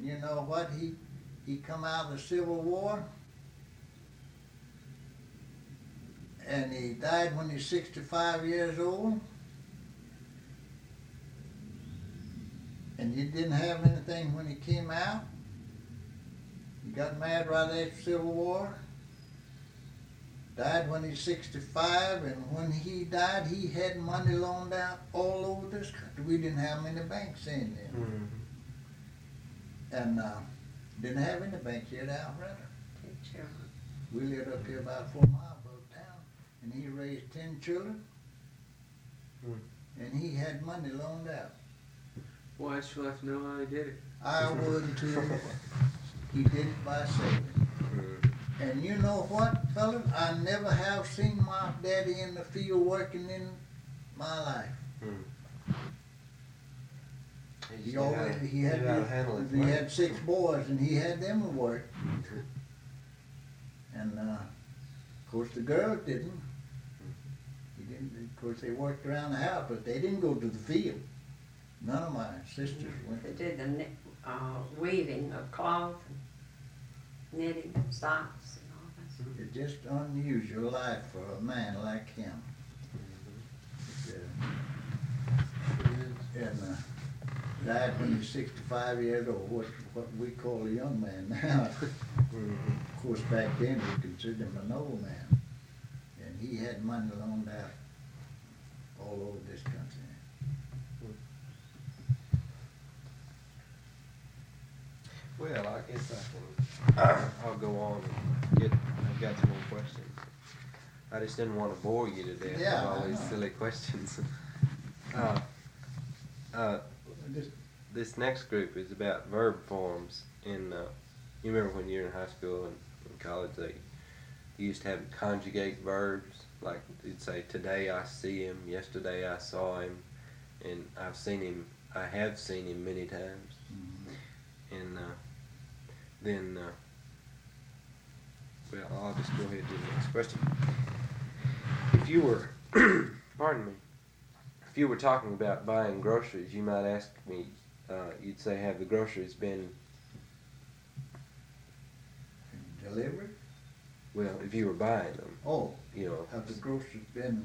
And you know what? He come out of the Civil War, and he died when he's 65 years old. And he didn't have anything when he came out. He got married right after the Civil War. Died when he's 65, and when he died, he had money loaned out all over this country. We didn't have many banks in there. Mm-hmm. And didn't have any banks here at Alpharetta. We lived up here about 4 miles above town, and he raised 10 children, and he had money loaned out. Well, I'd sure like to know how he did it. I would too. He did it by saving. And you know what, fellas? I never have seen my daddy in the field working in my life. He always he had 6 boys, and he had them to work. And of course the girls didn't. He didn't. Of course they worked around the house, but they didn't go to the field. None of my sisters went. They did the weaving of cloth and knitting of socks and all that. It's just unusual life for a man like him. And died when he's 65 years old, what we call a young man now. Of course, back then we considered him an old man. And he had money loaned out all over this country. Well, I guess I'll go on and I've got some more questions. I just didn't want to bore you to death with all these silly questions. This next group is about verb forms. You remember when you were in high school and in college, they used to have conjugate verbs. Like you'd say, today I see him, yesterday I saw him, and I have seen him many times. And then, well, I'll just go ahead and do the next question. If you were, pardon me, if you were talking about buying groceries, you might ask me, you'd say, have the groceries been delivered? Well, if you were buying them. Oh, you know. Have the groceries been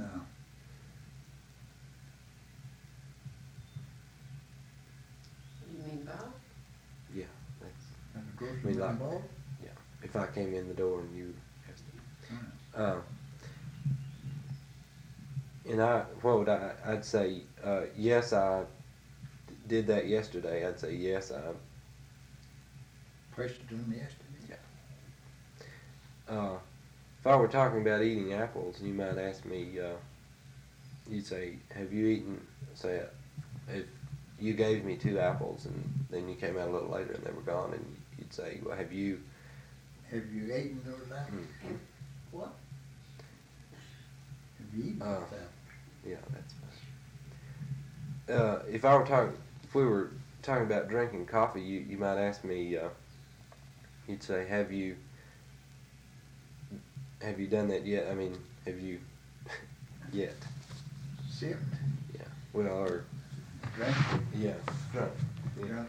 You mean both? Yeah, that's. Have the groceries been bought? Yeah, if I came in the door and you asked me. And I'd say, yes, I did that yesterday. I'd say, yes, I Purchased them yesterday? Yeah. If I were talking about eating apples, you might ask me, you'd say, have you eaten, say, if you gave me 2 apples and then you came out a little later and they were gone, and you'd say, well, have you eaten those apples? What? Have you eaten those apples? Yeah, that's fine. If we were talking about drinking coffee, you might ask me, you'd say, have you done that yet? I mean, have you yet? Sipped? Yeah. Well, or drank? Yeah, drunk. Yeah.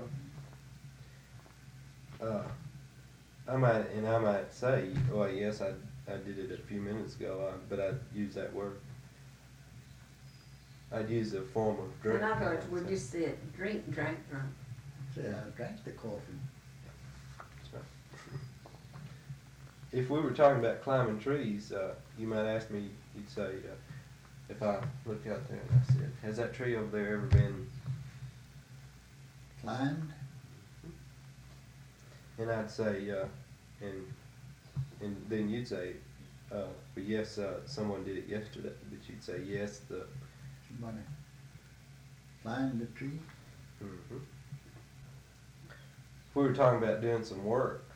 I might say, well, yes, I did it a few minutes ago, but I'd use that word. I'd use a form of drink. In other words, when you said drank drunk. Say, I drank the coffee. If we were talking about climbing trees, you might ask me, you'd say, if I looked out there and I said, has that tree over there ever been climbed? And I'd say, and then you'd say, well, yes, someone did it yesterday, but you'd say, yes, somebody climbed the tree? Mm-hmm. If we were talking about doing some work,